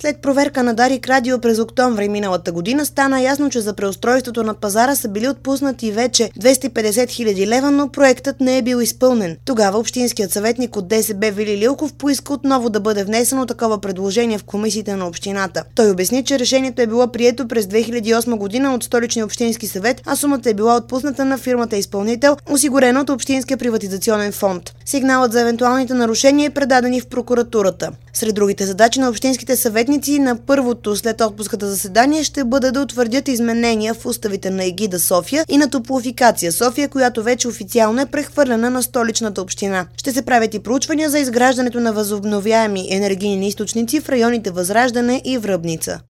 След проверка на Дарик Радио през октомври миналата година стана ясно, че за преустройството на пазара са били отпуснати вече 250 хиляди лева, но проектът не е бил изпълнен. Тогава общинският съветник от ДСБ Вили Лилков поиска отново да бъде внесено такова предложение в комисиите на общината. Той обясни, че решението е било прието през 2008 година от Столичния общински съвет, а сумата е била отпусната на фирмата изпълнител, осигурена от Общинския приватизационен фонд. Сигналът за евентуалните нарушения е предаден и в прокуратурата. Сред другите задачи на общинските съветници на първото след отпуската заседание ще бъде да утвърдят изменения в уставите на ЕГИДА София и на Топлофикация София, която вече официално е прехвърлена на Столичната община. Ще се правят и проучвания за изграждането на възобновяеми енергийни източници в районите Възраждане и Връбница.